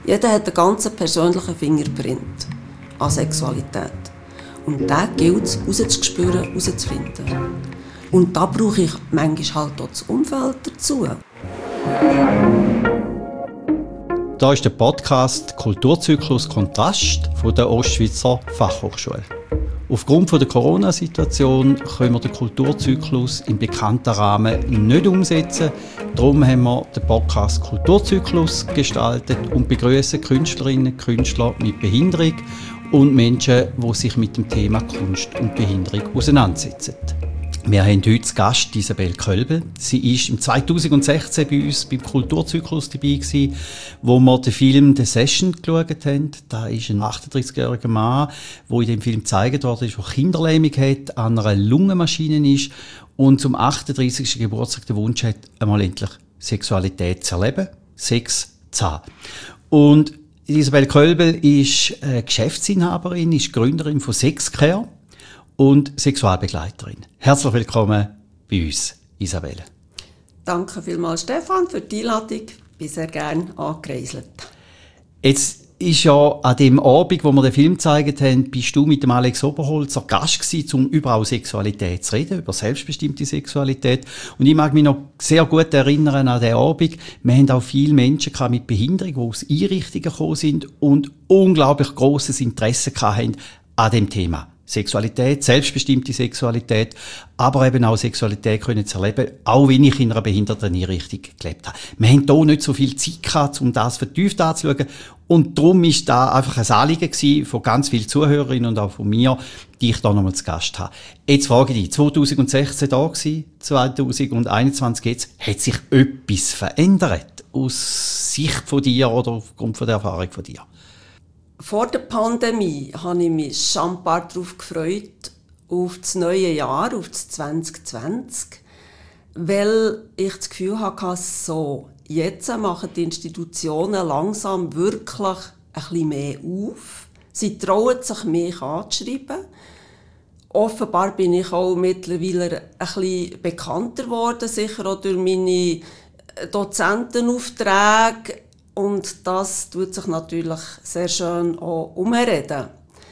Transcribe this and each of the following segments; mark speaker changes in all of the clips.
Speaker 1: Jeder hat einen ganz persönlichen Fingerprint an Sexualität. Und den gilt es rauszuspüren, herauszufinden. Und da brauche ich manchmal halt auch das Umfeld dazu.
Speaker 2: Da ist der Podcast «Kulturzyklus Kontrast» von der Ostschweizer Fachhochschule. Aufgrund der Corona-Situation können wir den Kulturzyklus im bekannten Rahmen nicht umsetzen. Darum haben wir den Podcast «Kulturzyklus» gestaltet und begrüßen Künstlerinnen und Künstler mit Behinderung und Menschen, die sich mit dem Thema Kunst und Behinderung auseinandersetzen. Wir haben heute zu Gast Isabelle Kölbel. Sie war im 2016 bei uns beim Kulturzyklus dabei gewesen, wo wir den Film «The Session» geschaut haben. Da ist ein 38-jähriger Mann, der in dem Film gezeigt worden ist, der Kinderlähmung hat, an einer Lungenmaschine ist und zum 38. Geburtstag den Wunsch hat, einmal endlich Sexualität zu erleben, Sex zu haben. Und Isabelle Kölbel ist Geschäftsinhaberin, ist Gründerin von Sexcare und Sexualbegleiterin. Herzlich willkommen bei uns, Isabelle.
Speaker 1: Danke vielmals, Stefan, für die Einladung. Ich bin sehr gerne angereist.
Speaker 2: Jetzt ist ja an dem Abend, wo wir den Film gezeigt haben, bist du mit dem Alex Oberholzer Gast gewesen, um über auch Sexualität zu reden, über selbstbestimmte Sexualität. Und ich mag mich noch sehr gut erinnern an den Abend. Wir haben auch viele Menschen mit Behinderung, die aus Einrichtungen gekommen sind und unglaublich grosses Interesse hatten an dem Thema. Sexualität, selbstbestimmte Sexualität, aber eben auch Sexualität können zu erleben, auch wenn ich in einer Behinderteneinrichtung gelebt habe. Wir haben hier nicht so viel Zeit gehabt, um das vertieft anzuschauen. Und darum ist da einfach ein Anliegen gewesen von ganz vielen Zuhörerinnen und auch von mir, die ich da nochmal zu Gast habe. Jetzt frage ich dich, 2016 da gewesen, 2021 jetzt, hat sich etwas verändert aus Sicht von dir oder aufgrund von der Erfahrung von dir?
Speaker 1: Vor der Pandemie habe ich mich schon darauf gefreut, auf das neue Jahr, auf das 2020, weil ich das Gefühl hatte, so, jetzt machen die Institutionen langsam wirklich ein bisschen mehr auf. Sie trauen sich, mich anzuschreiben. Offenbar bin ich auch mittlerweile ein bisschen bekannter geworden, sicher auch durch meine Dozentenaufträge. Und das tut sich natürlich sehr schön auch umreden.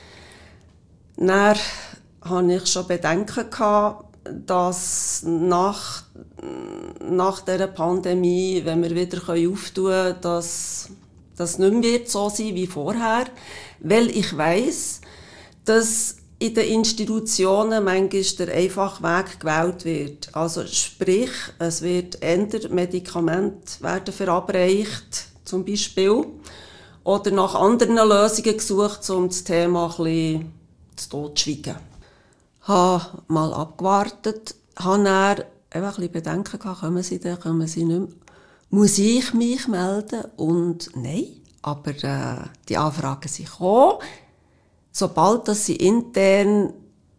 Speaker 1: Dann hatte ich schon Bedenken gehabt, dass nach dieser Pandemie, wenn wir wieder auftun können, dass das nicht mehr so sein wird wie vorher. Weil ich weiss, dass in den Institutionen manchmal der einfache Weg gewählt wird. Also sprich, es wird eher Medikamente werden verabreicht, zum Beispiel, oder nach anderen Lösungen gesucht, um das Thema ein bisschen zu totschweigen. Ich habe mal abgewartet, habe dann ein bisschen Bedenken gehabt, kommen Sie nicht mehr. Muss ich mich melden? Und nein, aber die Anfragen sind gekommen. Sobald dass sie intern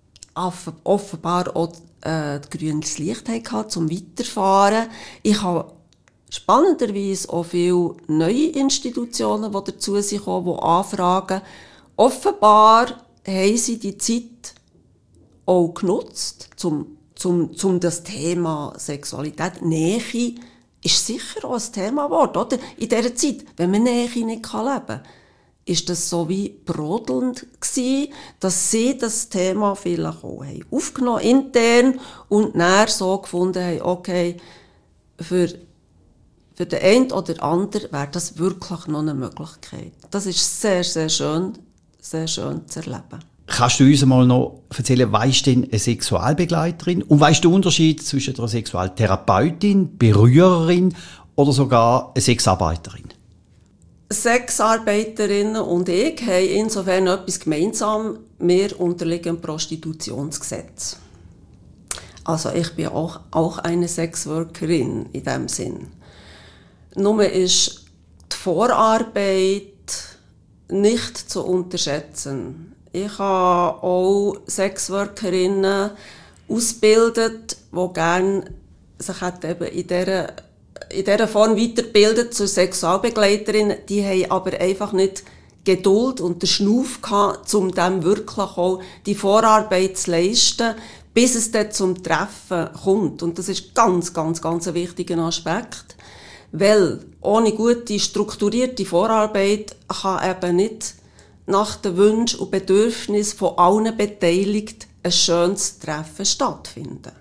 Speaker 1: offenbar auch grünes Licht hatten, um weiterzufahren. Ich habe spannenderweise auch viele neue Institutionen, die dazu sind, die anfragen. Offenbar haben sie die Zeit auch genutzt, um das Thema Sexualität, Nähe, ist sicher auch ein Thema geworden, oder? In dieser Zeit, wenn man Nähe nicht leben kann, ist das so wie brodelnd gewesen, dass sie das Thema vielleicht auch haben aufgenommen, intern, und dann so gefunden haben, okay, für den einen oder anderen wäre das wirklich noch eine Möglichkeit. Das ist sehr, sehr schön zu erleben.
Speaker 2: Kannst du uns mal noch erzählen, weisst denn eine Sexualbegleiterin und weisst du den Unterschied zwischen einer Sexualtherapeutin, Berührerin oder sogar eine Sexarbeiterin?
Speaker 1: Sexarbeiterinnen und ich haben insofern etwas gemeinsam. Wir unterliegen dem Prostitutionsgesetz. Also ich bin auch eine Sexworkerin in diesem Sinn. Nur ist die Vorarbeit nicht zu unterschätzen. Ich habe auch Sexworkerinnen ausgebildet, die gerne sich eben in dieser Form weiterbildet zur Sexualbegleiterin. Die haben aber einfach nicht Geduld und den Schnuff gehabt, um dem wirklich auch die Vorarbeit zu leisten, bis es dann zum Treffen kommt. Und das ist ganz ein wichtiger Aspekt. Weil ohne gute, strukturierte Vorarbeit kann eben nicht nach den Wünschen und Bedürfnissen von allen Beteiligten ein schönes Treffen stattfinden.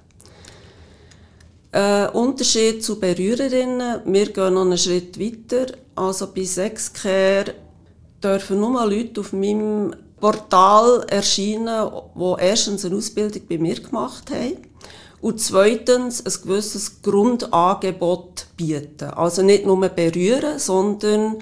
Speaker 1: Unterschied zu Berührerinnen, wir gehen noch einen Schritt weiter. Also bei Sexcare dürfen nur Leute auf meinem Portal erscheinen, die erstens eine Ausbildung bei mir gemacht haben und zweitens ein gewisses Grundangebot bieten. Also nicht nur berühren, sondern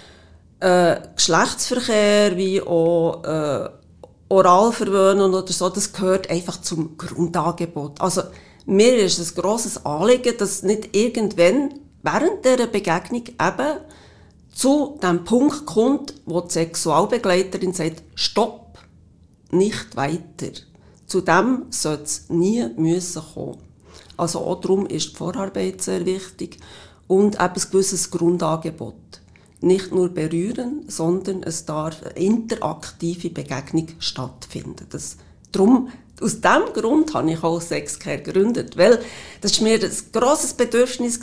Speaker 1: Geschlechtsverkehr wie auch Oralverwöhnen oder so, das gehört einfach zum Grundangebot. Also mir ist es ein grosses Anliegen, dass nicht irgendwann während dieser Begegnung eben zu dem Punkt kommt, wo die Sexualbegleiterin sagt, stopp, nicht weiter. Zu dem sollte es nie müssen kommen. Also auch darum ist die Vorarbeit sehr wichtig und eben ein gewisses Grundangebot. Nicht nur berühren, sondern es darf eine interaktive Begegnung stattfinden. Aus diesem Grund habe ich auch Sexcare gegründet, weil das war mir ein grosses Bedürfnis,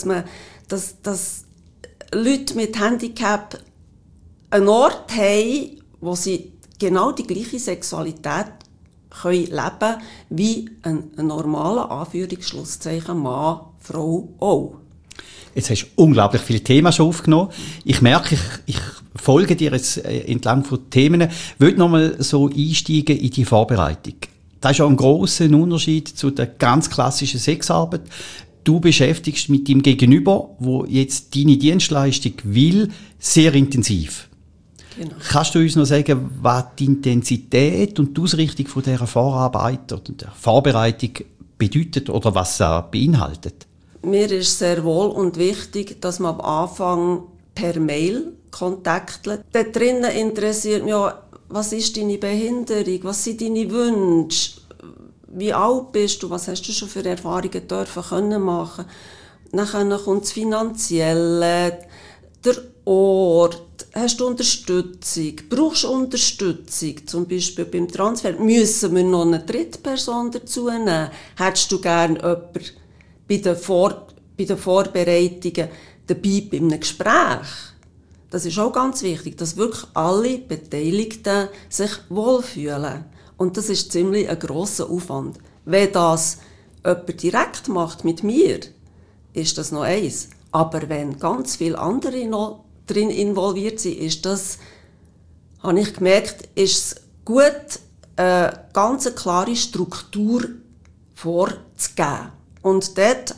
Speaker 1: dass Leute mit Handicap einen Ort haben, wo sie genau die gleiche Sexualität leben können, wie ein normaler Anführungsschlusszeichen Mann, Frau auch.
Speaker 2: Jetzt hast du unglaublich viele Themen schon aufgenommen. Ich merke, ich folge dir jetzt entlang von Themen. Ich will nochmal so einsteigen in die Vorbereitung. Das ist ja ein grosser Unterschied zu der ganz klassischen Sexarbeit. Du beschäftigst mit dem Gegenüber, wo jetzt deine Dienstleistung will, sehr intensiv. Genau. Kannst du uns noch sagen, was die Intensität und die Ausrichtung von dieser Vorarbeit oder der Vorbereitung bedeutet oder was sie beinhaltet?
Speaker 1: Mir ist sehr wohl und wichtig, dass man am Anfang per Mail kontaktet. Dort drinnen interessiert mich auch, was ist deine Behinderung, was sind deine Wünsche, wie alt bist du, was hast du schon für Erfahrungen dürfen machen. Dann kommt das Finanzielle, der Ort, hast du Unterstützung, brauchst du Unterstützung, zum Beispiel beim Transfer, müssen wir noch eine Drittperson dazu nehmen, hättest du gerne jemanden bei den Vorbereitungen dabei bei einem Gespräch. Das ist auch ganz wichtig, dass wirklich alle Beteiligten sich wohlfühlen. Und das ist ziemlich ein grosser Aufwand. Wenn das jemand direkt macht mit mir, ist das noch eins. Aber wenn ganz viele andere noch drin involviert sind, ist das, habe ich gemerkt, ist es gut, eine ganz klare Struktur vorzugeben. Und dort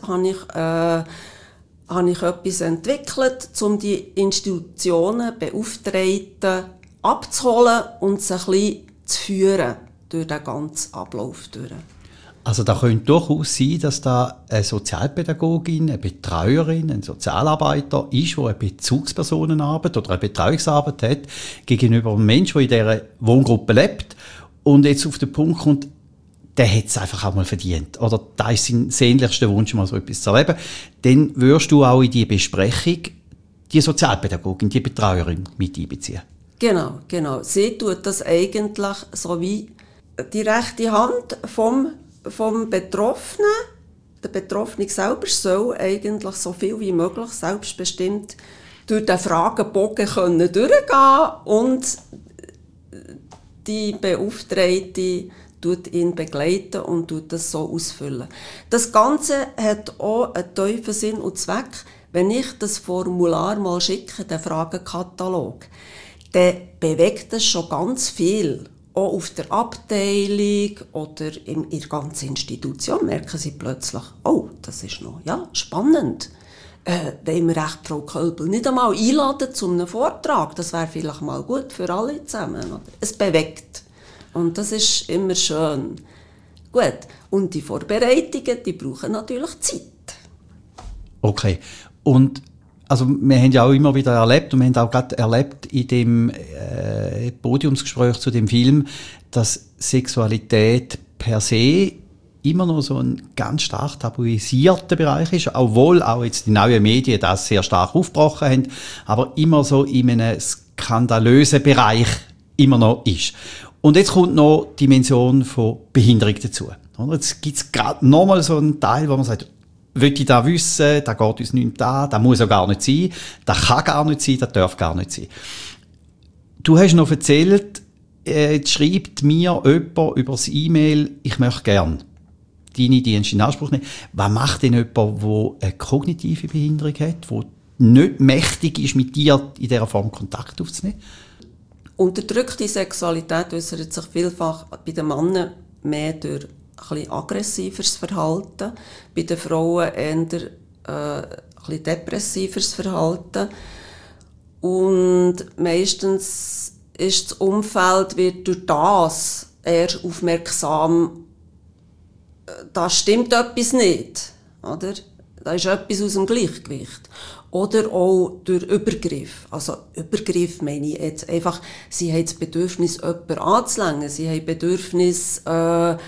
Speaker 1: habe ich etwas entwickelt, um die Institutionen, Beauftragten abzuholen und sie ein bisschen zu führen durch den ganzen Ablauf durch.
Speaker 2: Also da könnte durchaus sein, dass da eine Sozialpädagogin, eine Betreuerin, ein Sozialarbeiter ist, der eine Bezugspersonenarbeit oder eine Betreuungsarbeit hat gegenüber einem Menschen, der in dieser Wohngruppe lebt und jetzt auf den Punkt kommt, der hat es einfach auch mal verdient. Oder da ist sein sehnlichster Wunsch, mal so etwas zu erleben. Dann würdest du auch in die Besprechung die Sozialpädagogin, die Betreuerin mit einbeziehen.
Speaker 1: Genau. Sie tut das eigentlich so wie die rechte Hand vom Betroffenen. Der Betroffene selber soll eigentlich so viel wie möglich selbstbestimmt durch den Fragebogen durchgehen und die Beauftragte tut ihn begleiten und tut das so ausfüllen. Das Ganze hat auch einen tiefen Sinn und Zweck. Wenn ich das Formular mal schicke, den Fragenkatalog, dann bewegt es schon ganz viel. Auch auf der Abteilung oder in der ganzen Institution merken sie plötzlich, oh, das ist noch spannend. Wollen wir echt Frau Kölbel nicht einmal einladen zu einem Vortrag? Das wäre vielleicht mal gut für alle zusammen. Oder? Es bewegt. Und das ist immer schön. Gut. Und die Vorbereitungen, die brauchen natürlich Zeit.
Speaker 2: Okay. Und also wir haben ja auch immer wieder erlebt, und wir haben auch gerade erlebt in dem Podiumsgespräch zu dem Film, dass Sexualität per se immer noch so ein ganz stark tabuisierter Bereich ist, obwohl auch jetzt die neuen Medien das sehr stark aufgebrochen haben, aber immer so in einem skandalösen Bereich immer noch ist. Und jetzt kommt noch die Dimension von Behinderung dazu. Jetzt gibt es gerade nochmal so einen Teil, wo man sagt, will ich das wissen, das geht uns nicht an, das muss auch gar nicht sein, das kann gar nicht sein, das darf gar nicht sein. Du hast noch erzählt, jetzt schreibt mir jemand über das E-Mail, ich möchte gern deine Dienste in Anspruch nehmen. Was macht denn jemand, der eine kognitive Behinderung hat, der nicht mächtig ist, mit dir in dieser Form Kontakt aufzunehmen?
Speaker 1: Unterdrückte Sexualität äußert sich vielfach bei den Männern mehr durch ein bisschen aggressiveres Verhalten, bei den Frauen eher ein bisschen depressiveres Verhalten. Und meistens ist das Umfeld wird durch das eher aufmerksam, da stimmt etwas nicht, oder? Da ist etwas aus dem Gleichgewicht. Oder auch durch Übergriff. Also Übergriff meine ich jetzt einfach, sie haben das Bedürfnis, jemanden anzulängen, sie haben das Bedürfnis, jemanden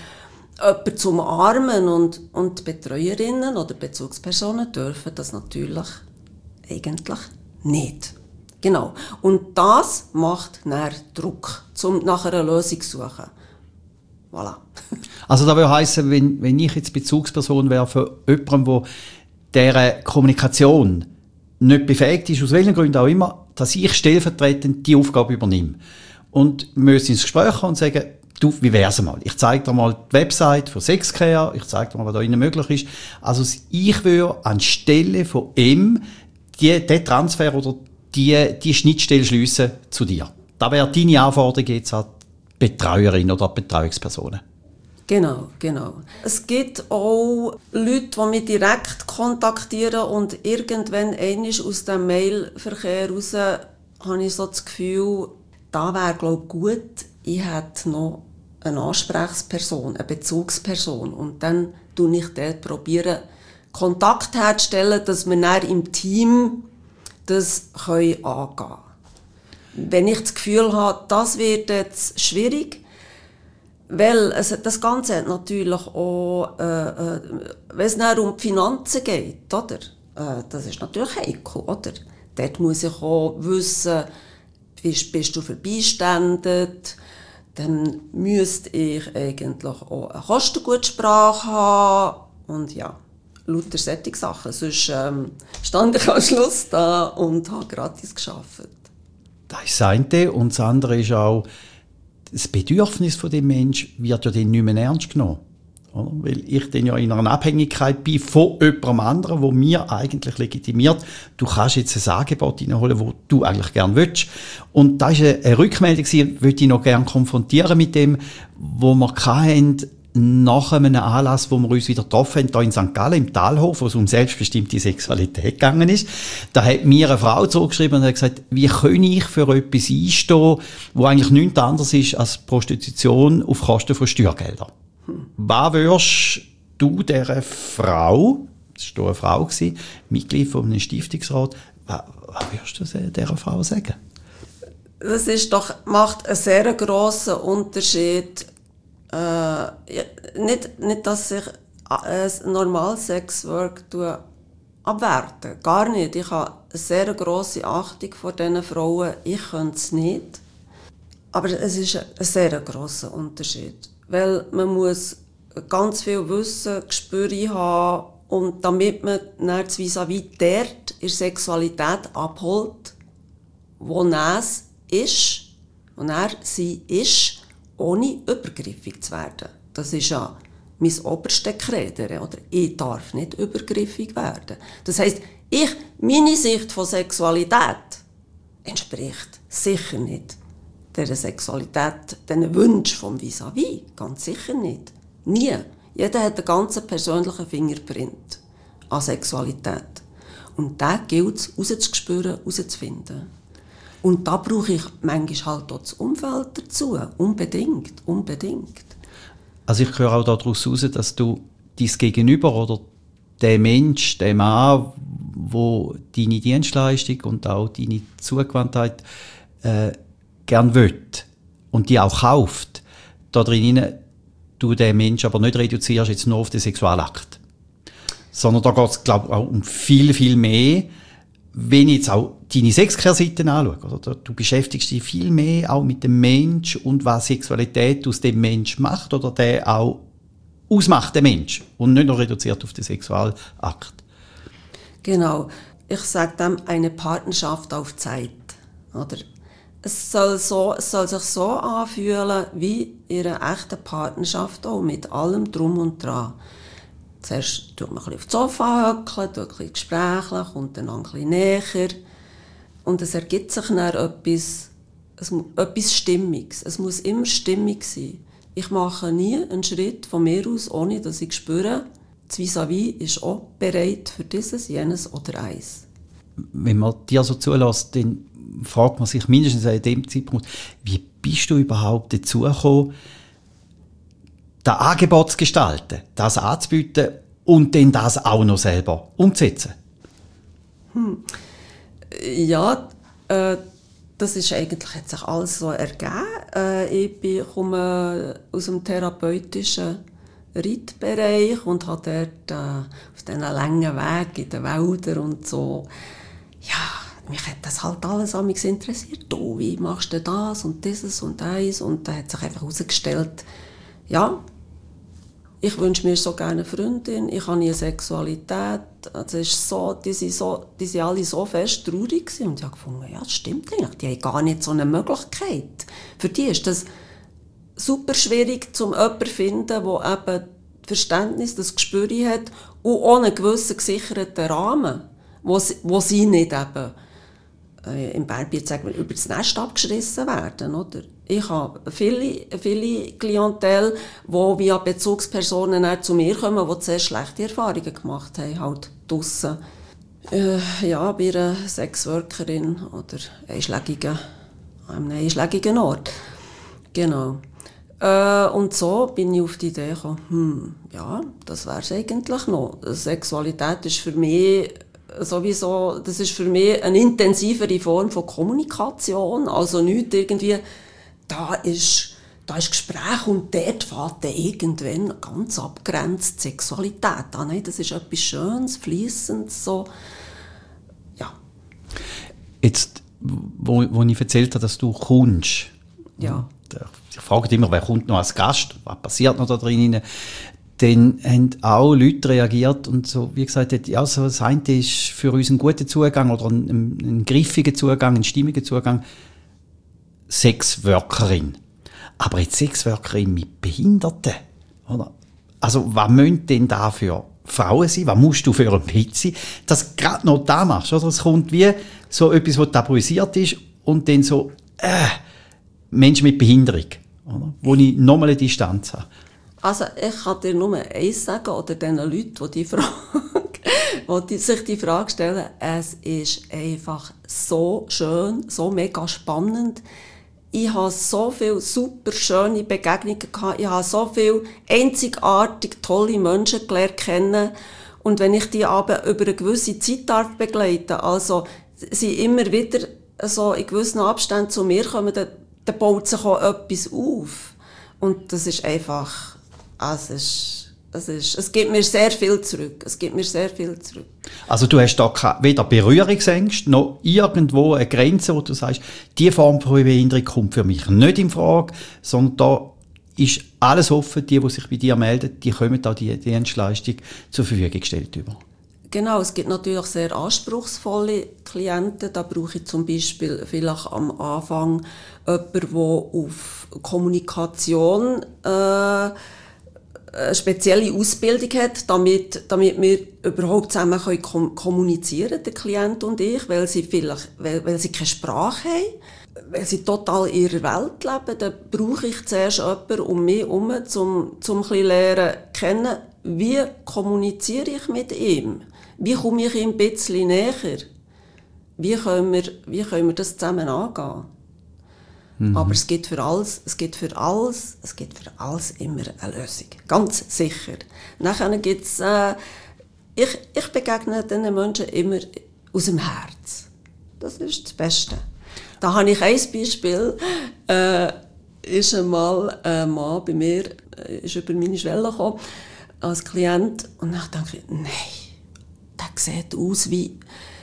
Speaker 1: zu umarmen und Betreuerinnen oder Bezugspersonen dürfen das natürlich eigentlich nicht. Genau. Und das macht dann Druck, um nach einer Lösung zu suchen. Voilà.
Speaker 2: Also das würde heissen, wenn ich jetzt Bezugsperson wäre für jemanden, der deren Kommunikation nicht befähigt ist, aus welchen Gründen auch immer, dass ich stellvertretend die Aufgabe übernehme. Und wir müssen ins Gespräch kommen und sagen, du, wie wär's mal? Ich zeige dir mal die Website von Sexcare, ich zeige dir mal, was da innen möglich ist. Also ich würde anstelle von ihm den Transfer oder die Schnittstelle schliessen zu dir. Das wäre deine Anforderung jetzt an die Betreuerin oder die Betreuungspersonen.
Speaker 1: Genau. Es gibt auch Leute, die mich direkt kontaktieren und irgendwann einmal aus dem Mailverkehr raus habe ich so das Gefühl, da wäre glaube ich gut, ich hätte noch eine Ansprechperson, eine Bezugsperson und dann probiere ich dort Kontakt herzustellen, dass wir dann im Team das angehen können. Wenn ich das Gefühl habe, das wird jetzt schwierig, weil das Ganze hat natürlich auch, wenn es dann um die Finanzen geht, oder? Das ist natürlich heikel, oder? Dort muss ich auch wissen, bist du verbeistandet, dann müsste ich eigentlich auch eine Kostengutsprache haben und ja, lauter solche Sachen. Sonst stand ich am Schluss da und habe gratis gearbeitet.
Speaker 2: Das ist das eine. Und das andere ist auch, das Bedürfnis von dem Menschen wird ja dann nicht mehr ernst genommen. Oder? Weil ich dann ja in einer Abhängigkeit bin von jemandem anderen, der mir eigentlich legitimiert, du kannst jetzt ein Angebot reinholen, das du eigentlich gerne willst. Und da war eine Rückmeldung, die würde ich noch gerne konfrontieren mit dem, wo wir hatten, nach einem Anlass, wo wir uns wieder getroffen haben, hier in St. Gallen, im Talhof, wo es um selbstbestimmte Sexualität gegangen ist. Da hat mir eine Frau zurückgeschrieben und hat gesagt, wie kann ich für etwas einstehen, wo eigentlich nichts anderes ist als Prostitution auf Kosten von Steuergeldern. Was würdest du dieser Frau, das war eine Frau, Mitglied von einem Stiftungsrat, was würdest du dieser Frau sagen?
Speaker 1: Das macht einen sehr grossen Unterschied. Nicht, dass ich ein normales Sexwork abwerte. Gar nicht. Ich habe eine sehr grosse Achtung vor diesen Frauen. Ich könnte es nicht. Aber es ist ein sehr grosser Unterschied. Weil man muss ganz viel Wissen, Gespür haben, und damit man dann das Vis-à-vis dort in der Sexualität abholt, wo es ist, wo sie ist, ohne übergriffig zu werden. Das ist ja mein oberstes Credo, oder? Ich darf nicht übergriffig werden. Das heisst, meine Sicht von Sexualität entspricht sicher nicht dieser Sexualität, diesen Wünschen vom Vis-à-vis. Ganz sicher nicht. Nie. Jeder hat einen ganz persönlichen Fingerprint an Sexualität. Und den gilt es rauszuspüren, rauszufinden. Und da brauche ich manchmal halt auch das Umfeld dazu. Unbedingt.
Speaker 2: Also ich höre auch daraus heraus, dass du dein Gegenüber oder der Mensch, der Mann, der deine Dienstleistung und auch deine Zugewandtheit gern will und die auch kauft, da drinnen du den Menschen aber nicht reduzierst jetzt nur auf den Sexualakt. Sondern da geht es, glaube ich, auch um viel, viel mehr. Wenn ich jetzt auch deine Sexcare-Seiten anschaue, oder? Du beschäftigst dich viel mehr auch mit dem Mensch und was Sexualität aus dem Mensch macht oder der auch ausmacht, der Mensch. Und nicht nur reduziert auf den Sexualakt.
Speaker 1: Genau. Ich sage dem eine Partnerschaft auf Zeit. Oder? Es soll sich so anfühlen wie in einer echten Partnerschaft auch, mit allem Drum und Dran. Zuerst tut man ein bisschen auf das Sofa hockeln, tut ein bisschen Gespräche, kommt dann ein bisschen näher. Und es ergibt sich dann etwas Stimmiges. Es muss immer stimmig sein. Ich mache nie einen Schritt von mir aus, ohne dass ich spüre, das Vis-à-vis ist auch bereit für dieses, jenes oder eins.
Speaker 2: Wenn man dir so zulässt, dann fragt man sich mindestens an dem Zeitpunkt, wie bist du überhaupt dazu gekommen, das Angebot zu gestalten, das anzubieten und dann das auch noch selber umzusetzen?
Speaker 1: Ja, das ist eigentlich, hat sich alles so ergeben. Ich komme aus dem therapeutischen Reitbereich und habe dort auf diesen langen Weg in den Wäldern und so, ja, mich hat das halt alles an mich interessiert. Du, wie machst du das und dieses und eins? Und da hat sich einfach herausgestellt, ja, ich wünsche mir so gerne eine Freundin, ich habe nie Sexualität. Also ist so, die sind alle so fest traurig gewesen. Und ich habe gefunden, ja, das stimmt eigentlich, die haben gar nicht so eine Möglichkeit. Für die ist das super schwierig, jemanden zu finden, der eben das Verständnis, das Gespür hat und ohne gewissen gesicherten Rahmen, wo sie nicht eben im Bärbiet sagen wir, über das Nest abgeschissen werden, oder? Ich habe viele Klientel, die via Bezugspersonen zu mir kommen, die sehr schlechte Erfahrungen gemacht haben, halt draussen. Ja, bei einer Sexworkerin oder einem einschlägigen Ort. Genau. Und so bin ich auf die Idee gekommen, ja, das wäre es eigentlich noch. Sexualität ist für mich sowieso, das ist für mich eine intensivere Form von Kommunikation, also nicht irgendwie, da ist Gespräch und dort fängt dann irgendwann ganz abgrenzt Sexualität an. Nein, das ist etwas Schönes, Fließendes, so, ja.
Speaker 2: Jetzt, wo ich erzählt habe, dass du kommst,
Speaker 1: ja.
Speaker 2: Ich frage immer, wer kommt noch als Gast, was passiert noch da drinnen? Dann haben auch Leute reagiert und so, wie gesagt, ja, so das eine ist für uns ein guter Zugang oder ein griffiger Zugang, ein stimmiger Zugang. Sexworkerin. Aber jetzt Sexworkerin mit Behinderten, oder? Also, was müssen denn da für Frauen sein? Was musst du für ein Bild sein? Dass du gerade noch da machst, oder? Es kommt wie so etwas, was tabuisiert ist und dann so, Menschen mit Behinderung, oder? Wo ich nochmal eine Distanz habe.
Speaker 1: Also ich kann dir nur eins sagen, oder den Leuten, die sich die Frage stellen, es ist einfach so schön, so mega spannend. Ich habe so viele super schöne Begegnungen gehabt, ich habe so viele einzigartig tolle Menschen gelernt kennen. Und wenn ich die aber über eine gewisse Zeit begleiten darf, also sie immer wieder so in gewissen Abständen zu mir kommen, dann baut sich auch etwas auf. Und das ist einfach, es gibt mir sehr viel zurück.
Speaker 2: Also du hast da weder Berührungsängste, noch irgendwo eine Grenze, wo du sagst, diese Form von Behinderung kommt für mich nicht in Frage, sondern da ist alles offen, die sich bei dir melden, die kommen da die Dienstleistung zur Verfügung gestellt über.
Speaker 1: Genau, es gibt natürlich sehr anspruchsvolle Klienten. Da brauche ich zum Beispiel vielleicht am Anfang jemanden, der auf Kommunikation eine spezielle Ausbildung hat, damit wir überhaupt zusammen kommunizieren können, der Klient und ich, weil sie keine Sprache haben, weil sie total in ihrer Welt leben. Dann brauche ich zuerst jemanden um mich herum, um ein bisschen lernen kennen, wie kommuniziere ich mit ihm? Wie komme ich ihm ein bisschen näher? Wie können wir das zusammen angehen? Mhm. Aber es gibt für alles immer eine Lösung. Ganz sicher. Nachher gibt's, ich begegne diesen Menschen immer aus dem Herz. Das ist das Beste. Da habe ich ein Beispiel, ist einmal ein Mann bei mir, ist über meine Schwelle gekommen, als Klient, und dann dachte ich, nein, der sieht aus wie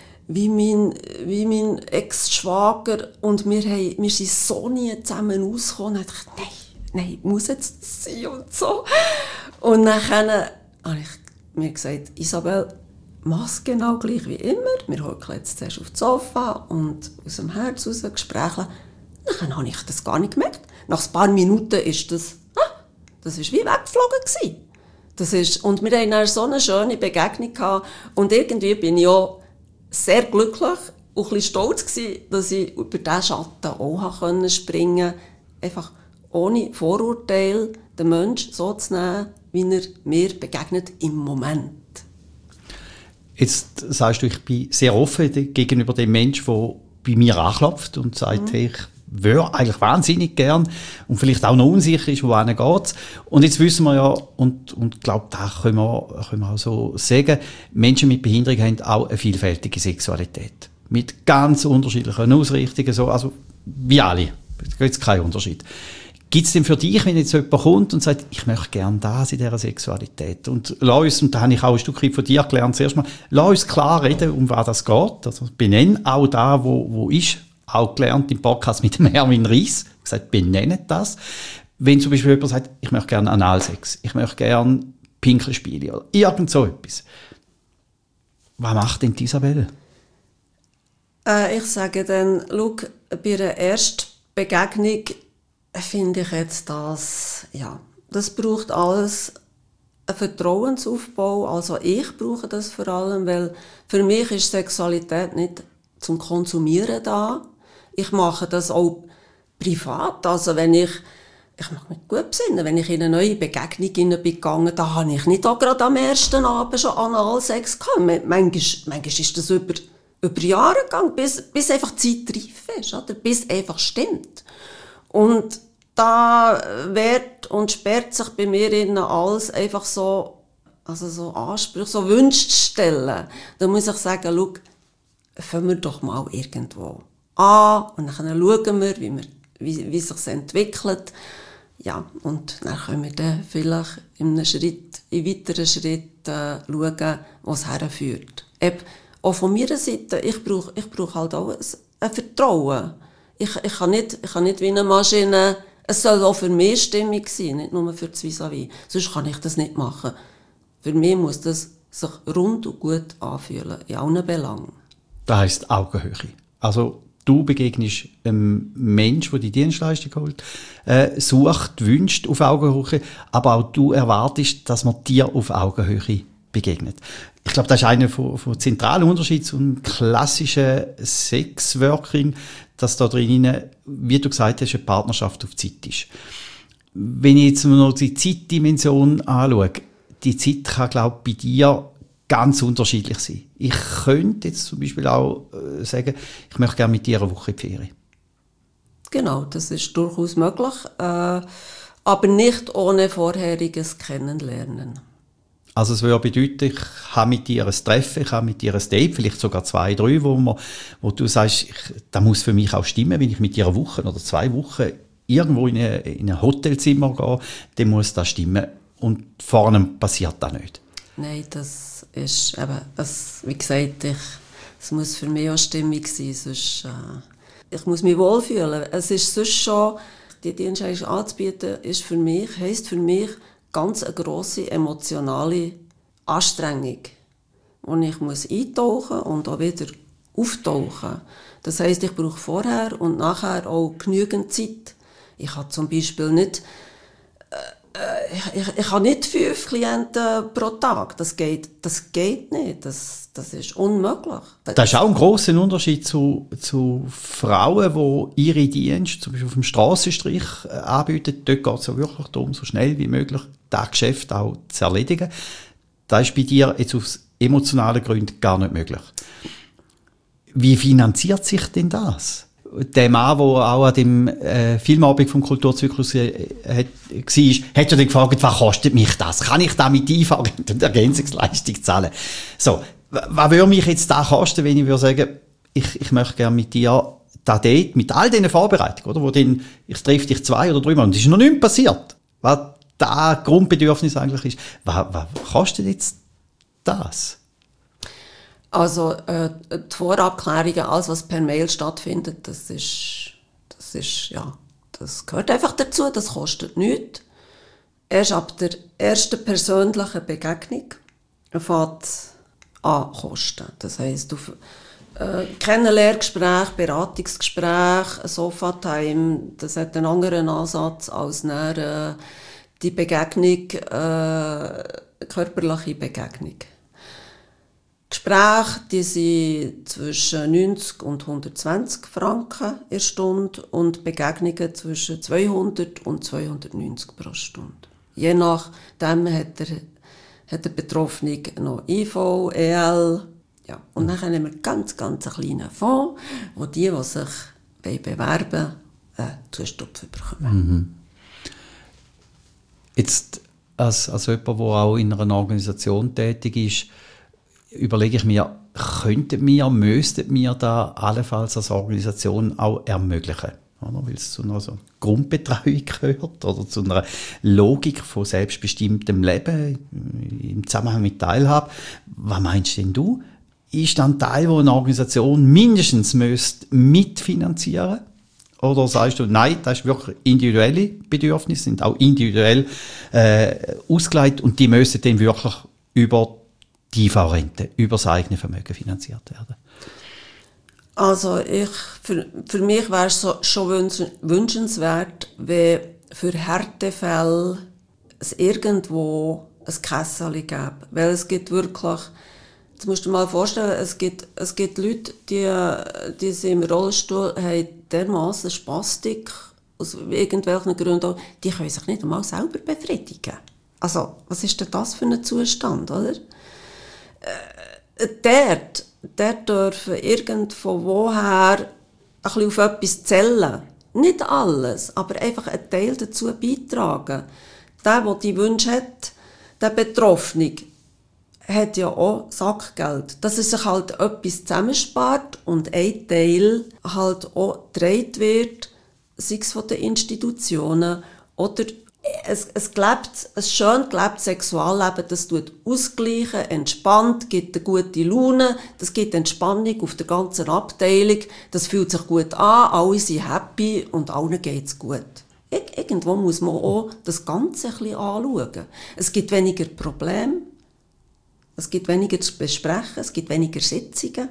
Speaker 1: mein Ex-Schwager, und wir sind so nie zusammen ausgekommen. Und ich dachte, nein, muss jetzt sein und so. Und dann habe ich mir gesagt, Isabel, mach's genau gleich wie immer. Wir hocken jetzt zuerst auf das Sofa und aus dem Herz raus Gespräche. Dann habe ich das gar nicht gemerkt. Nach ein paar Minuten ist das ist wie weggeflogen gewesen. Und wir hatten dann so eine schöne Begegnung gehabt. Und irgendwie bin ich auch sehr glücklich und ein bisschen stolz gewesen, dass ich über diesen Schatten auch springen konnte. Einfach ohne Vorurteil den Menschen so zu nehmen, wie er mir begegnet im Moment.
Speaker 2: Jetzt sagst du, ich bin sehr offen gegenüber dem Menschen, der bei mir anklopft und sagt, hey, ich würde eigentlich wahnsinnig gern und vielleicht auch noch unsicher ist, wohin geht's. Und jetzt wissen wir ja, und ich glaube, da können wir auch so sagen, Menschen mit Behinderung haben auch eine vielfältige Sexualität. Mit ganz unterschiedlichen Ausrichtungen, so, also wie alle. Da gibt es keinen Unterschied. Gibt es denn für dich, wenn jetzt jemand kommt und sagt, ich möchte gerne das in dieser Sexualität? Und lass uns, und da habe ich auch ein Stück von dir gelernt, zuerst mal, lass uns klar reden, um was das geht. Also benenn auch da, wo ist, auch gelernt im Podcast mit dem Erwin Ries, gesagt, benennen das. Wenn zum Beispiel jemand sagt, ich möchte gerne Analsex, ich möchte gerne Pinkelspiele oder irgend so etwas. Was macht denn Isabel?
Speaker 1: Ich sage dann, schau, bei einer ersten Begegnung finde ich jetzt das braucht alles einen Vertrauensaufbau. Also ich brauche das vor allem, weil für mich ist Sexualität nicht zum Konsumieren da. Ich mache das auch privat. Also wenn ich mag mich gut besinnen, wenn ich in eine neue Begegnung hineingegangen bin, da habe ich nicht auch gerade am ersten Abend schon Analsex gehabt. Manchmal ist das über Jahre gegangen, bis einfach die Zeit reif ist, oder? Bis einfach stimmt. Und da wird und sperrt sich bei mir innen alles einfach so Ansprüche, so Wünsche zu stellen. Da muss ich sagen, schau, fangen wir doch mal irgendwo an und dann schauen wir, wie sich das entwickelt. Ja, und dann können wir dann vielleicht in weiteren Schritten schauen, wo es herführt. Auch von meiner Seite, ich brauche halt auch ein Vertrauen. Ich kann nicht wie eine Maschine, es soll auch für mich stimmig sein, nicht nur für das Vis-à-vis. Sonst kann ich das nicht machen. Für mich muss das sich rund und gut anfühlen, in allen Belangen.
Speaker 2: Das heisst Augenhöhe. Also du begegnest einem Menschen, der die Dienstleistung holt, sucht, wünscht auf Augenhöhe, aber auch du erwartest, dass man dir auf Augenhöhe begegnet. Ich glaube, das ist einer von zentralen Unterschieden zum klassischen Sexworking, dass da drinnen, wie du gesagt hast, eine Partnerschaft auf Zeit ist. Wenn ich jetzt noch die Zeitdimension anschaue, die Zeit kann, glaube ich, bei dir ganz unterschiedlich sein. Ich könnte jetzt zum Beispiel auch sagen, ich möchte gerne mit dir eine Woche in die Ferien.
Speaker 1: Genau, das ist durchaus möglich, aber nicht ohne vorheriges Kennenlernen.
Speaker 2: Also es würde bedeuten, ich habe mit dir ein Treffen, ich habe mit dir ein Date, vielleicht sogar 2, 3, wo du sagst, das muss für mich auch stimmen, wenn ich mit dir eine Woche oder 2 Wochen irgendwo in ein Hotelzimmer gehe, dann muss das stimmen. Und vorne passiert das nicht.
Speaker 1: Nein, das ist eben, wie gesagt, es muss für mich auch stimmig sein, sonst, ich muss mich wohlfühlen. Es ist sonst schon, die Dienstleistung anzubieten, heisst für mich ganz eine grosse emotionale Anstrengung, wo ich muss eintauchen und auch wieder auftauchen. Das heisst, ich brauche vorher und nachher auch genügend Zeit. Ich habe zum Beispiel nicht ich habe nicht 5 Klienten pro Tag. Das geht nicht. Das ist unmöglich.
Speaker 2: Das ist auch ein grosser Unterschied zu Frauen, die ihre Dienste zum Beispiel auf dem Strassenstrich anbieten. Dort geht es ja wirklich darum, so schnell wie möglich das Geschäft auch zu erledigen. Das ist bei dir jetzt aus emotionalen Gründen gar nicht möglich. Wie finanziert sich denn das? Der Mann, der auch an dem Filmabend vom Kulturzyklus war, hat ja dann gefragt, was kostet mich das? Kann ich da mit Einfahrung und Ergänzungsleistung zahlen? So, was würde mich jetzt da kosten, wenn ich würde sagen, ich möchte gerne mit dir das Date, mit all diesen Vorbereitungen, oder? Wo dann, ich treffe dich 2 oder 3 Mal und es ist noch nichts passiert. Was das Grundbedürfnis eigentlich ist. Was kostet jetzt das?
Speaker 1: Also die Vorabklärungen, alles was per Mail stattfindet, das gehört einfach dazu, das kostet nichts. erst ab der ersten persönlichen Begegnung fängt an zu kosten. Das heisst, auf Kennenlerngespräch, Beratungsgespräch, Sofa-Time, das hat einen anderen Ansatz als die Begegnung, körperliche Begegnung. Gespräche, die sind zwischen 90 und 120 Franken in der Stunde und Begegnungen zwischen 200 und 290 pro Stunde. Je nachdem hat der Betroffene noch IV, EL. Ja. Und dann haben wir ganz einen kleinen Fonds, wo die sich bewerben wollen, Zustupf bekommen.
Speaker 2: Jetzt, als jemand, der auch in einer Organisation tätig ist, überlege ich mir, müssten wir da allenfalls als Organisation auch ermöglichen? Oder? Weil es zu einer so Grundbetreuung gehört oder zu einer Logik von selbstbestimmtem Leben im Zusammenhang mit Teilhabe. Was meinst denn du? Ist dann ein Teil, wo eine Organisation mindestens mitfinanzieren müsste? Oder sagst du, nein, das ist wirklich individuelle Bedürfnisse, sind auch individuell ausgelegt und die müssen dann wirklich über die IV-Rente, über das eigene Vermögen finanziert werden?
Speaker 1: Also für mich wäre es schon wünschenswert, wenn für Härtefälle es irgendwo ein Kässeli gäbe. Weil es gibt wirklich, jetzt musst du dir mal vorstellen, es gibt Leute, die sind im Rollstuhl, haben dermassen Spastik, aus irgendwelchen Gründen, die können sich nicht einmal selber befriedigen. Also, was ist denn das für ein Zustand, oder? Dort dürfen irgendwo woher ein bisschen auf etwas zählen. Nicht alles, aber einfach einen Teil dazu beitragen. Der die Wünsche hat, der Betroffene, hat ja auch Sackgeld. Dass er sich halt etwas zusammenspart und ein Teil halt auch getragen wird, sei es von den Institutionen oder ein schön gelebtes Sexualleben, das tut ausgleichen, entspannt, gibt eine gute Laune, das gibt Entspannung auf der ganzen Abteilung, das fühlt sich gut an, alle sind happy und allen geht's gut. Irgendwo muss man auch das Ganze ein bisschen anschauen. Es gibt weniger Probleme, es gibt weniger zu besprechen, es gibt weniger Sitzungen.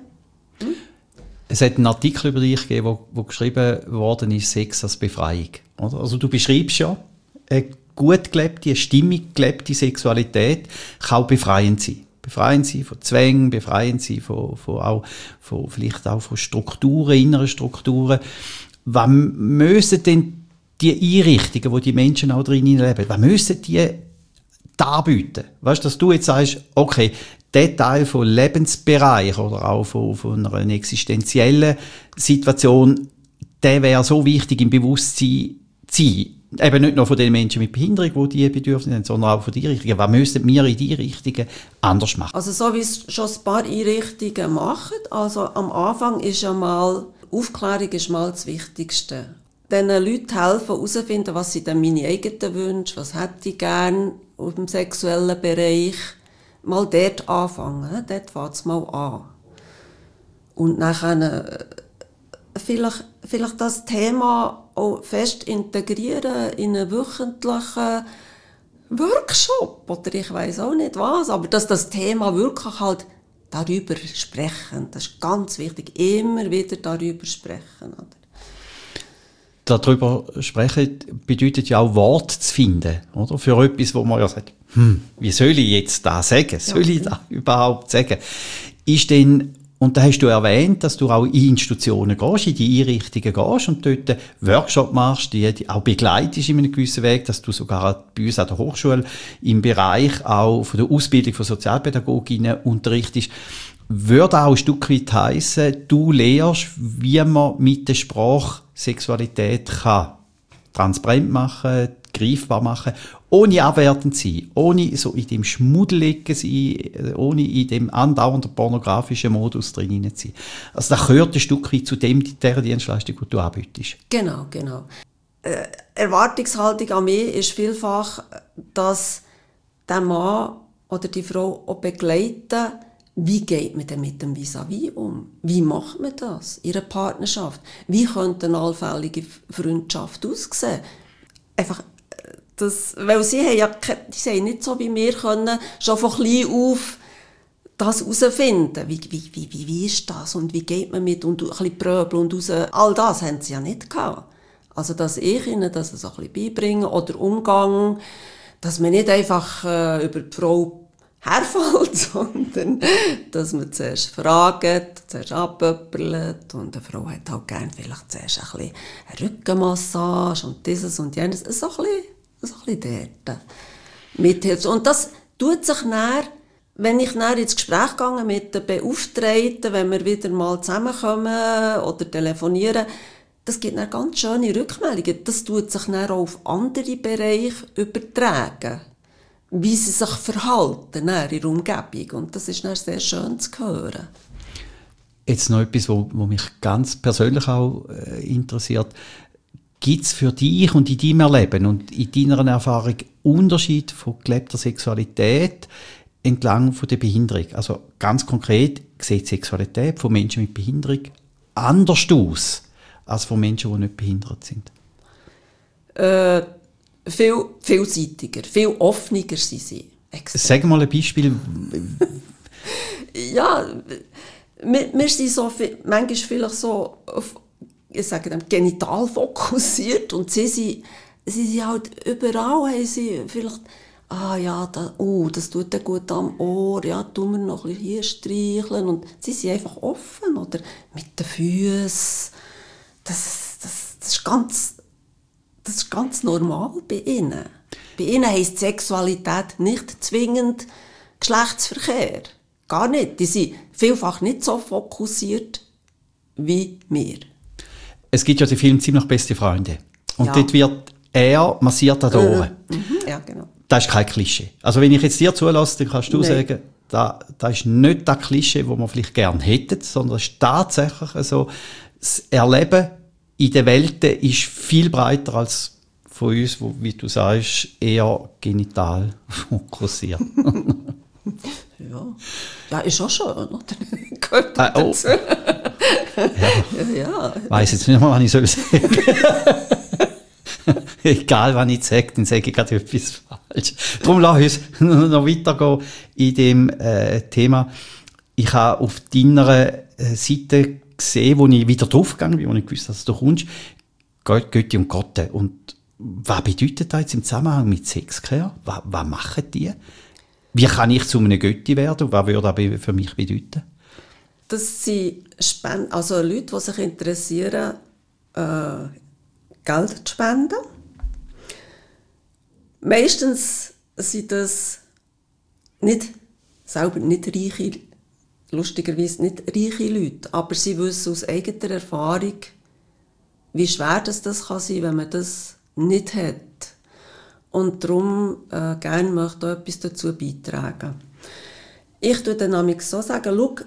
Speaker 2: Es hat einen Artikel über dich gegeben, wo geschrieben worden ist, Sex als Befreiung. Also du beschreibst ja, eine gut gelebte, eine stimmig gelebte Sexualität kann auch befreiend sein. Befreiend sein von Zwängen, befreiend sein vielleicht auch von Strukturen, inneren Strukturen. Was müssen denn die Einrichtungen, wo die Menschen auch drin leben, was müssen die darbieten? Weißt du, dass du jetzt sagst, okay, der Teil von Lebensbereich oder auch von einer existenziellen Situation, der wäre so wichtig im Bewusstsein zu sein. Eben nicht nur von den Menschen mit Behinderung, die Bedürfnisse haben, sondern auch von den Einrichtungen. Was müssen wir in die Einrichtungen anders machen?
Speaker 1: Also so wie es schon ein paar Einrichtungen machen. Also am Anfang ist ja mal, Aufklärung ist mal das Wichtigste. Den Leuten helfen, herauszufinden, was sind denn meine eigenen Wünsche, was hätte ich gerne im sexuellen Bereich. Mal dort anfangen, dort fängt es mal an. Und dann vielleicht das Thema auch fest integrieren in einen wöchentlichen Workshop oder ich weiss auch nicht was, aber dass das Thema wirklich halt darüber sprechen, das ist ganz wichtig, immer wieder darüber sprechen. Oder?
Speaker 2: Darüber sprechen bedeutet ja auch Wort zu finden, oder? Für etwas, wo man ja sagt, wie soll ich jetzt das sagen? Soll ich das überhaupt sagen? Ist denn, und da hast du erwähnt, dass du auch in Institutionen gehst, in die Einrichtungen gehst und dort Workshop machst, die auch begleitest in einem gewissen Weg, dass du sogar bei uns an der Hochschule im Bereich auch von der Ausbildung von Sozialpädagoginnen unterrichtest. Würde auch ein Stück weit heissen, du lehrst, wie man mit der Sprache Sexualität kann transparent machen, greifbar machen, ohne abwertend zu sein, ohne so in dem schmuddeligen sein, ohne in dem andauernden pornografischen Modus drin zu sein. Also das gehört ein Stück weit zu dieser Dienstleistung, die du anbietest.
Speaker 1: Genau. Erwartungshaltung an mich ist vielfach, dass der Mann oder die Frau auch begleiten, wie geht man denn mit dem Vis-à-vis um? Wie macht man das in einer Partnerschaft? Wie könnte eine allfällige Freundschaft aussehen? Einfach weil sie haben ja die haben nicht so wie wir können, schon von klein auf das herausfinden. Wie ist das und wie geht man mit und ein bisschen Pröbel und raus. All das haben sie ja nicht gehabt. Also, dass ich ihnen das so ein bisschen beibringe oder Umgang, dass man nicht einfach über die Frau herfällt, sondern dass man zuerst fragt, zuerst abpöppelt und eine Frau hat halt gerne vielleicht zuerst ein bisschen eine Rückenmassage und dieses und jenes. So ein bisschen dort mithilft. Und das tut sich dann, wenn ich dann ins Gespräch gehe mit den Beauftragten, wenn wir wieder mal zusammenkommen oder telefonieren, das gibt dann ganz schöne Rückmeldungen. Das tut sich dann auch auf andere Bereiche übertragen, wie sie sich verhalten in ihrer Umgebung. Und das ist dann sehr schön zu hören.
Speaker 2: Jetzt noch etwas, was mich ganz persönlich auch interessiert. Gibt es für dich und in deinem Erleben und in deiner Erfahrung Unterschied von gelebter Sexualität entlang von der Behinderung? Also ganz konkret, sieht die Sexualität von Menschen mit Behinderung anders aus als von Menschen, die nicht behindert sind?
Speaker 1: Viel vielseitiger, viel offener sind sie.
Speaker 2: Sag mal ein Beispiel.
Speaker 1: Ja, wir sind so manchmal vielleicht so auf, ich sage dem, genital fokussiert und sie sind halt überall, haben sie vielleicht, das tut dir gut am Ohr, ja, tun wir noch ein bisschen hier streicheln und sie sind einfach offen, oder mit den Füßen. Das ist ganz normal bei ihnen. Bei ihnen heisst Sexualität nicht zwingend Geschlechtsverkehr. Gar nicht. Die sind vielfach nicht so fokussiert wie wir.
Speaker 2: Es gibt ja den Film «Ziemlich beste Freunde». Und dort wird er massiert an den Ohren.
Speaker 1: Ja, genau.
Speaker 2: Das ist kein Klischee. Also wenn ich jetzt dir zulasse, dann kannst du sagen, das ist nicht das Klischee, das man vielleicht gerne hätte, sondern es ist tatsächlich so, das Erleben in der Welt ist viel breiter als von uns, wo, wie du sagst, eher genital fokussiert.
Speaker 1: Ja, ist auch schön, oder? Gehört dazu. Ja.
Speaker 2: Weiss jetzt nicht mal, was ich sagen soll. Egal, was ich sage, dann sage ich gerade etwas falsch. Darum lass uns noch weitergehen in dem Thema. Ich habe auf deiner Seite gesehen, wo ich wieder draufgegangen bin, wo ich gewusst habe, dass du kommst, Götti und Gotte. Und was bedeutet das jetzt im Zusammenhang mit Sexcare? Was machen die? Wie kann ich zu einem Götti werden? Und was würde das für mich bedeuten?
Speaker 1: Das sind also Leute, die sich interessieren, Geld zu spenden. Meistens sind das nicht reiche, lustigerweise nicht reiche Leute, aber sie wissen aus eigener Erfahrung, wie schwer das kann sein, wenn man das nicht hat. Und darum gerne möchte ich etwas dazu beitragen. Ich tue dann nämlich so sagen, schau,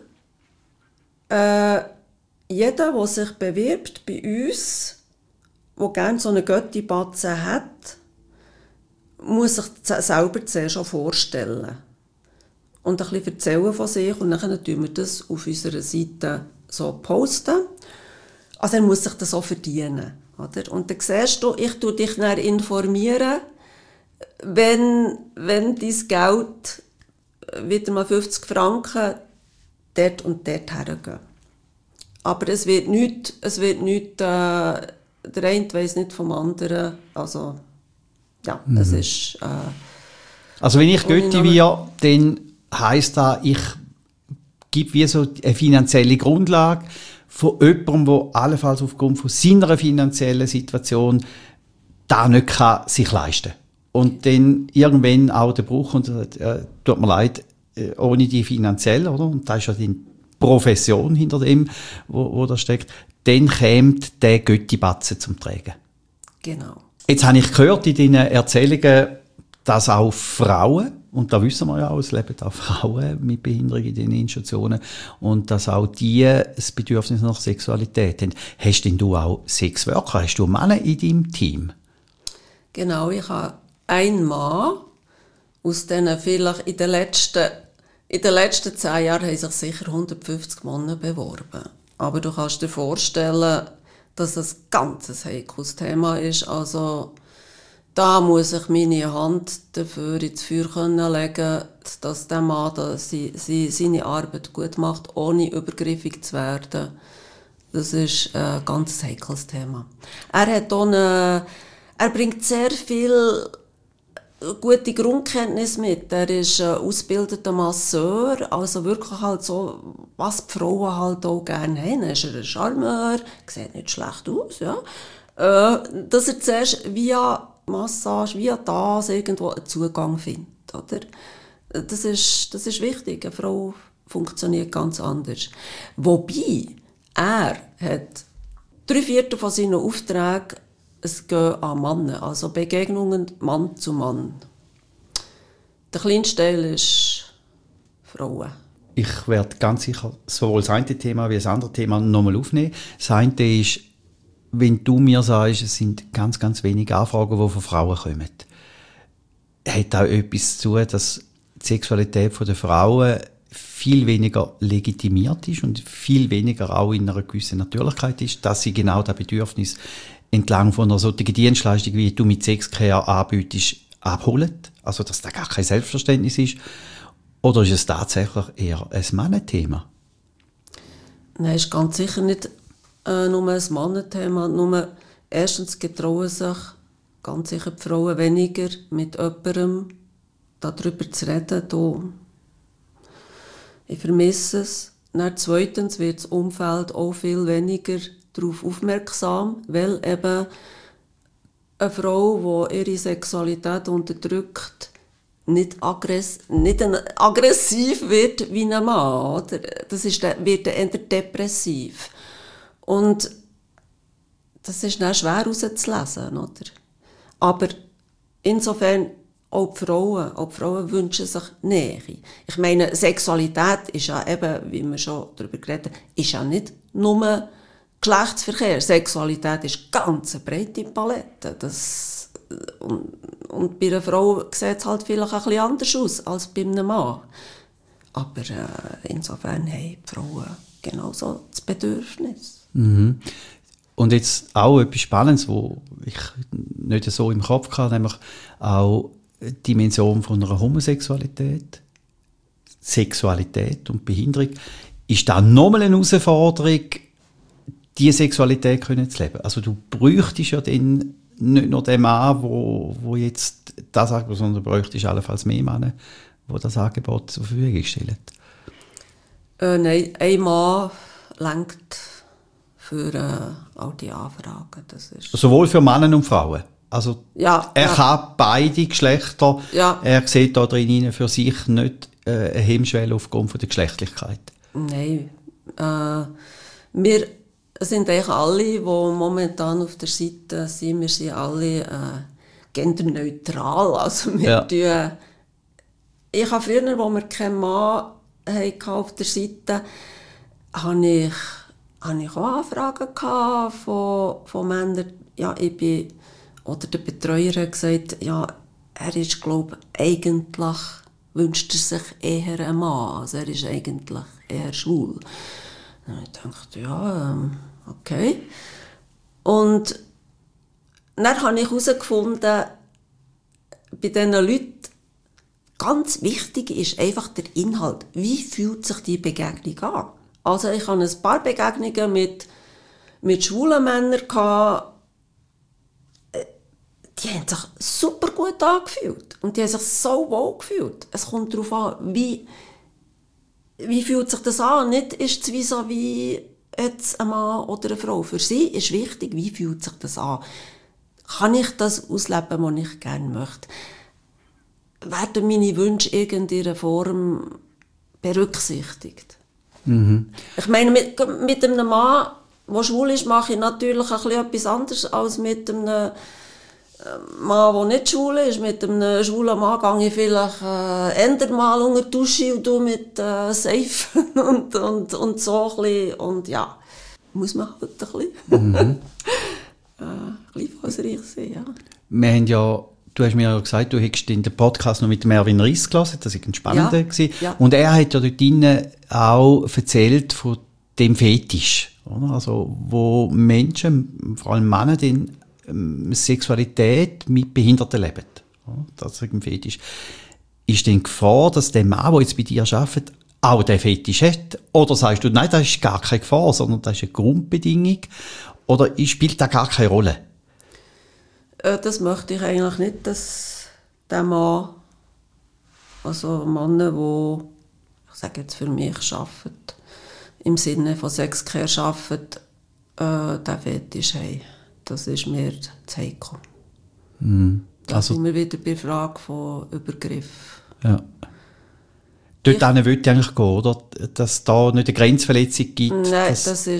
Speaker 1: jeder, der sich bewirbt bei uns, der gerne so eine Götti-Batze hat, muss sich selber zuerst schon vorstellen. Und ein bisschen erzählen von sich und dann tun wir das auf unserer Seite so posten. Also er muss sich das auch verdienen. Oder? Und dann siehst du, ich tue dich dann informieren, wenn dein Geld wieder mal 50 Franken dort und dort hergehen. Aber es wird nicht der eine weiss nicht vom anderen. Also, ja, es ist...
Speaker 2: also wenn ich Götti wir, dann heisst das, ich gebe wie so eine finanzielle Grundlage von jemandem, der allenfalls aufgrund von seiner finanziellen Situation da nicht kann sich leisten kann. Und dann irgendwann auch der Bruch und tut mir leid, ohne die finanziell, oder? Und da ist ja die Profession hinter dem, wo da steckt, dann kommt der Götti-Batzen zum Tragen.
Speaker 1: Genau.
Speaker 2: Jetzt habe ich gehört in deinen Erzählungen, dass auch Frauen, und da wissen wir ja auch, es leben auch Frauen mit Behinderung in den Institutionen, und dass auch die das Bedürfnis nach Sexualität haben. Hast denn du auch Sexworker? Hast du Männer in deinem Team?
Speaker 1: Genau, ich habe einen Mann, aus denen vielleicht in den letzten 10 Jahren haben sich sicher 150 Männer beworben. Aber du kannst dir vorstellen, dass das ein ganz heikles Thema ist. Also Da muss ich meine Hand dafür ins Feuer legen, dass der Mann seine Arbeit gut macht, ohne übergriffig zu werden. Das ist ein ganz heikles Thema. Er bringt sehr viel gute Grundkenntnis mit. Er ist ein ausgebildeter Masseur, also wirklich halt so, was die Frauen halt auch gerne haben. Er ist ein Charmeur, sieht nicht schlecht aus, ja. Dass er zuerst via Massage, via das irgendwo einen Zugang findet, oder? Das ist wichtig. Eine Frau funktioniert ganz anders. Wobei, er hat 3/4 von seinen Aufträgen, es gehen an Männer, also Begegnungen Mann zu Mann. Der kleinste Teil ist Frauen.
Speaker 2: Ich werde ganz sicher sowohl das eine Thema wie das andere Thema nochmal aufnehmen. Das eine ist, wenn du mir sagst, es sind ganz, ganz wenige Anfragen, die von Frauen kommen. Hat auch etwas zu tun, dass die Sexualität der Frauen viel weniger legitimiert ist und viel weniger auch in einer gewissen Natürlichkeit ist, dass sie genau das Bedürfnis entlang von einer solchen Dienstleistung, wie du mit Sexcare anbietest, abholen. Also, dass das gar kein Selbstverständnis ist. Oder ist es tatsächlich eher ein Mannenthema?
Speaker 1: Nein, es ist ganz sicher nicht nur ein Mannenthema. Nur erstens getrauen sich ganz sicher die Frauen weniger, mit jemandem darüber zu reden. Ich vermisse es. Dann zweitens wird das Umfeld auch viel weniger darauf aufmerksam, weil eben eine Frau, die ihre Sexualität unterdrückt, nicht aggressiv wird wie ein Mann. Oder? Wird eher depressiv. Und das ist dann schwer herauszulesen. Oder? Aber insofern auch die Frauen wünschen sich Nähe. Ich meine, Sexualität ist ja eben, wie wir schon darüber geredet haben, ist ja nicht nur Geschlechtsverkehr. Sexualität ist ganz eine breite Palette. Und bei einer Frau sieht es halt vielleicht ein bisschen anders aus als bei einem Mann. Aber insofern haben die Frauen genauso das Bedürfnis.
Speaker 2: Mhm. Und jetzt auch etwas Spannendes, was ich nicht so im Kopf hatte, nämlich auch die Dimension von einer Homosexualität, Sexualität und Behinderung. Ist das nochmal eine Herausforderung, diese Sexualität zu leben? Also du bräuchtest ja dann nicht nur den Mann, wo jetzt das Angebot, sondern du bräuchtest allenfalls mehr Männer, die das Angebot zur Verfügung stellen.
Speaker 1: Nein, ein Mann reicht für all die Anfragen. Das ist
Speaker 2: Sowohl für Männer und Frauen? Also
Speaker 1: ja,
Speaker 2: er kann beide Geschlechter,
Speaker 1: ja.
Speaker 2: Er sieht da drin für sich nicht eine Hemmschwelle aufgrund von der Geschlechtlichkeit.
Speaker 1: Nein, wir sind eigentlich alle, die momentan auf der Seite sind, wir sind alle genderneutral. Also wir ich habe früher, als wir keinen Mann hatten auf der Seite, hatte ich auch Anfragen von Männern. Ja, oder der Betreuer hat gesagt, ja, er ist, glaube ich, eigentlich wünscht er sich eher einen Mann. Also er ist eigentlich eher schwul. Und ich dachte, ja, okay. Und dann habe ich herausgefunden, bei diesen Leuten, ganz wichtig ist einfach der Inhalt. Wie fühlt sich die Begegnung an? Also ich hatte ein paar Begegnungen mit schwulen Männern gehabt, die haben sich super gut angefühlt. Und die haben sich so wohl gefühlt. Es kommt darauf an, wie fühlt sich das an? Nicht ist es wie jetzt ein Mann oder eine Frau. Für sie ist wichtig, wie fühlt sich das an? Kann ich das ausleben, was ich gerne möchte? Werden meine Wünsche in irgendeiner Form berücksichtigt? Mhm. Ich meine, mit einem Mann, der schwul ist, mache ich natürlich ein bisschen etwas anderes als mit einem Mann, der nicht schwul ist. Mit einem schwulen Mann gehe ich vielleicht eher mal unter die Dusche und tue mit Seifen und so ein bisschen. Und ja, muss man halt ein bisschen fassreich sein, ja.
Speaker 2: Wir haben ja, du hast mir ja gesagt, du hättest den Podcast noch mit Mervin Riss gelesen, das war ein spannender. Ja. Und er hat ja dort drinnen auch erzählt von dem Fetisch, oder? Also, wo Menschen, vor allem Männer, den Sexualität mit Behinderten leben. Das ist ein Fetisch. Ist denn die Gefahr, dass der Mann, der jetzt bei dir arbeitet, auch den Fetisch hat? Oder sagst du, nein, das ist gar keine Gefahr, sondern das ist eine Grundbedingung? Oder spielt das gar keine Rolle?
Speaker 1: Das möchte ich eigentlich nicht, dass der Mann, also Männer, die, ich sage jetzt für mich, arbeiten, im Sinne von Sexcare arbeiten, den Fetisch haben. Das ist mir zu heikel. Da sind wir wieder bei der Frage von Übergriff.
Speaker 2: Ja. Dort will ich eigentlich gehen, oder? Dass es da nicht eine Grenzverletzung gibt?
Speaker 1: Nein,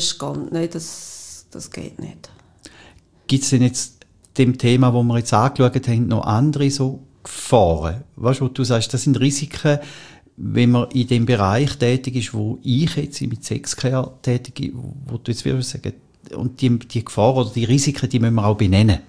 Speaker 1: das geht nicht.
Speaker 2: Gibt es denn jetzt dem Thema, das wir jetzt angeschaut haben, noch andere so Gefahren? Weißt du, wo du sagst, das sind Risiken, wenn man in dem Bereich tätig ist, wo ich jetzt mit Sexcare tätig bin, wo du jetzt würdest sagen, und die Gefahren oder die Risiken, die müssen wir auch benennen.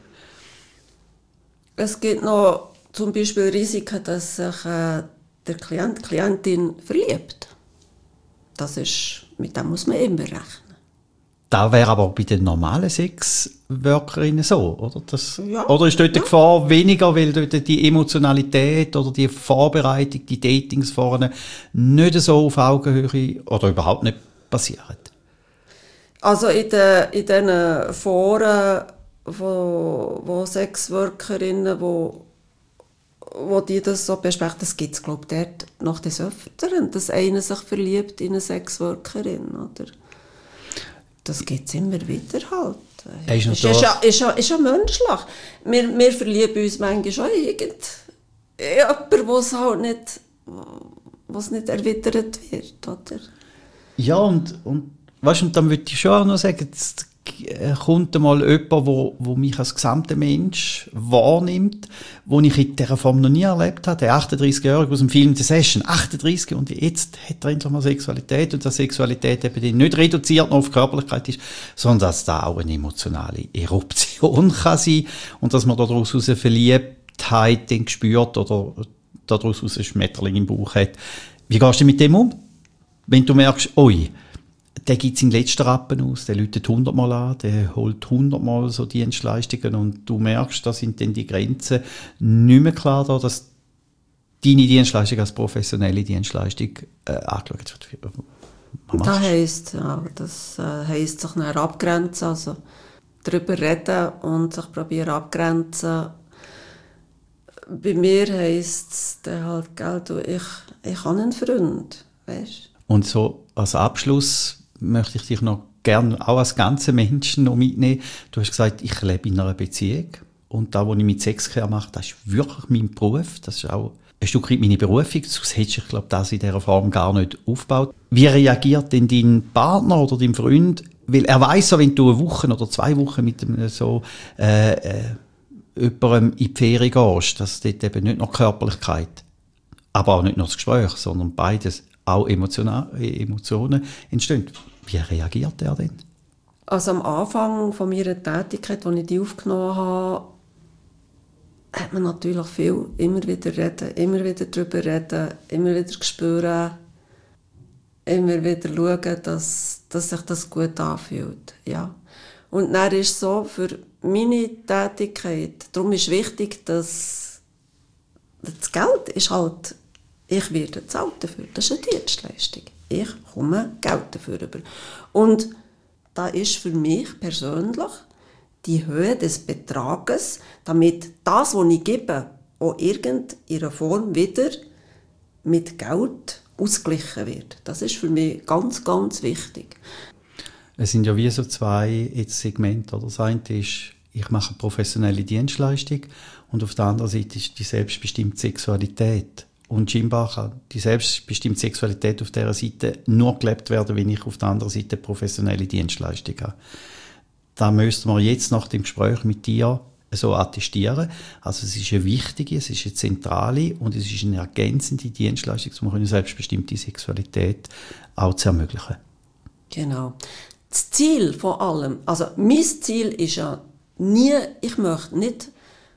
Speaker 1: Es gibt noch zum Beispiel Risiken, dass sich der Klient, die Klientin verliebt. Mit dem muss man immer rechnen.
Speaker 2: Das wäre aber bei den normalen Sexworkerinnen so, oder?
Speaker 1: Ja.
Speaker 2: Oder ist dort die Gefahr weniger, weil dort die Emotionalität oder die Vorbereitung, die Datings vorne nicht so auf Augenhöhe oder überhaupt nicht passieren?
Speaker 1: Also in diesen Foren, wo Sexworkerinnen, wo die das so besprechen, das gibt es, glaube ich, dort noch des Öfteren, dass einer sich verliebt in eine Sexworkerin, oder? Das gibt es immer wieder halt. Ist ja menschlich. Wir verlieben uns manchmal schon in jemanden, was nicht erwidert wird, oder?
Speaker 2: Ja, und weißt, und dann würde ich schon auch noch sagen, jetzt kommt einmal jemand, wo mich als gesamter Mensch wahrnimmt, wo ich in dieser Form noch nie erlebt habe. Der 38-Jährige aus dem Film «The Session», 38, und jetzt hat er endlich mal Sexualität, und dass Sexualität eben nicht reduziert auf Körperlichkeit ist, sondern dass da auch eine emotionale Eruption kann sein und dass man daraus eine Verliebtheit spürt oder daraus einen Schmetterling im Bauch hat. Wie gehst du mit dem um? Wenn du merkst, oi, der gibt seinen letzten Rappen aus, der läutet 100-mal an, der holt 100-mal so Dienstleistungen und du merkst, da sind dann die Grenzen nicht mehr klar da, dass deine Dienstleistung als professionelle Dienstleistung angeschaut wird.
Speaker 1: Das heisst sich dann abgrenzen, also darüber reden und sich probieren abgrenzen. Bei mir heisst es dann halt, ich habe einen Freund, weißt?
Speaker 2: Und so als Abschluss möchte ich dich noch gerne auch als ganzen Menschen noch mitnehmen. Du hast gesagt, ich lebe in einer Beziehung und das, was ich mit Sexcare mache, das ist wirklich mein Beruf. Das ist auch ein Stück weit meine Berufung. Sonst hättest du, ich glaube, das in dieser Form gar nicht aufgebaut. Wie reagiert denn dein Partner oder dein Freund? Weil er weiss so, wenn du eine Woche oder 2 Wochen mit einem jemandem in die Ferien gehst, dass dort eben nicht nur Körperlichkeit, aber auch nicht nur das Gespräch, sondern beides, auch Emotionen entstehen. Wie reagiert er denn?
Speaker 1: Also am Anfang von meiner Tätigkeit, als ich die aufgenommen habe, hat man natürlich viel immer wieder reden, immer wieder darüber reden, immer wieder spüren, immer wieder schauen, dass sich das gut anfühlt. Ja. Und dann ist es so, für meine Tätigkeit, darum ist wichtig, dass das Geld ist halt, ich werde bezahlt dafür. Das ist eine Dienstleistung. Ich komme Geld dafür über. Und da ist für mich persönlich die Höhe des Betrages, damit das, was ich gebe, auch irgendeiner Form wieder mit Geld ausgeglichen wird. Das ist für mich ganz, ganz wichtig.
Speaker 2: Es sind ja wie so 2 Segmente. Oder? Das eine ist, ich mache eine professionelle Dienstleistung und auf der anderen Seite ist die selbstbestimmte Sexualität. Und scheinbar kann die selbstbestimmte Sexualität auf dieser Seite nur gelebt werden, wenn ich auf der anderen Seite professionelle Dienstleistung habe. Da müssten wir jetzt nach dem Gespräch mit dir so attestieren. Also es ist eine wichtige, es ist eine zentrale und es ist eine ergänzende Dienstleistung, um eine selbstbestimmte Sexualität auch zu ermöglichen.
Speaker 1: Genau. Das Ziel von allem, also mein Ziel ist ja nie, ich möchte nicht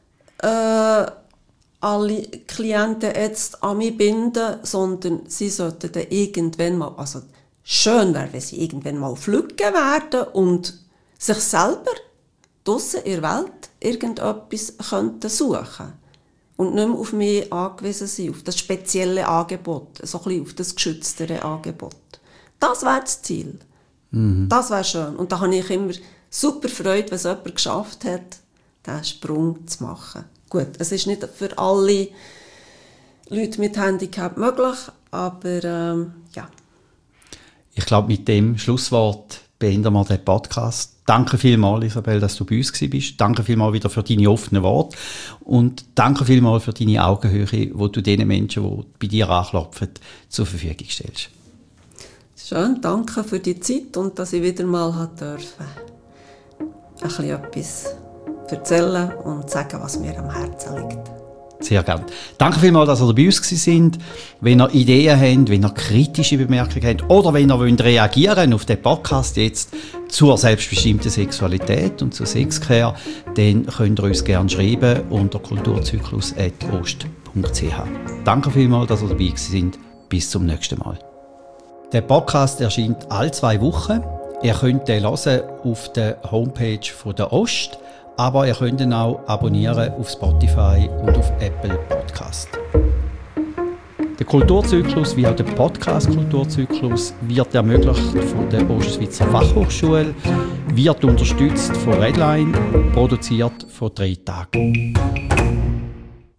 Speaker 1: alle Klienten jetzt an mich binden, sondern sie sollten dann irgendwann mal, also schön wäre, wenn sie irgendwann mal pflücken werden und sich selber draussen in der Welt irgendetwas könnten suchen und nicht mehr auf mich angewiesen sind, auf das spezielle Angebot, so ein bisschen auf das geschütztere Angebot. Das wäre das Ziel. Das wäre schön. Und da habe ich immer super Freude, wenn es jemand geschafft hat, diesen Sprung zu machen. Gut, es ist nicht für alle Leute mit Handicap möglich, aber ja.
Speaker 2: Ich glaube, mit dem Schlusswort beenden wir den Podcast. Danke vielmals, Isabel, dass du bei uns bist. Danke vielmals wieder für deine offenen Worte. Und danke vielmals für deine Augenhöhe, die du den Menschen, die bei dir anklopfen, zur Verfügung stellst.
Speaker 1: Schön, danke für die Zeit und dass ich wieder mal durfte ein bisschen etwas erzählen und sagen, was mir am Herzen liegt.
Speaker 2: Sehr gerne. Danke vielmals, dass ihr bei uns sind. Wenn ihr Ideen habt, wenn ihr kritische Bemerkungen habt oder wenn ihr reagieren auf den Podcast jetzt zur selbstbestimmten Sexualität und zur Sexcare, dann könnt ihr uns gerne schreiben unter kulturzyklus@ost.ch. Danke vielmals, dass ihr dabei sind. Bis zum nächsten Mal. Der Podcast erscheint alle 2 Wochen. Ihr könnt den hören auf der Homepage von der Ost. Aber ihr könnt ihn auch abonnieren auf Spotify und auf Apple Podcast. Der Kulturzyklus wie auch der Podcast Kulturzyklus wird ermöglicht von der Ostschweizer Fachhochschule, wird unterstützt von Redline, produziert von 3 Tagen.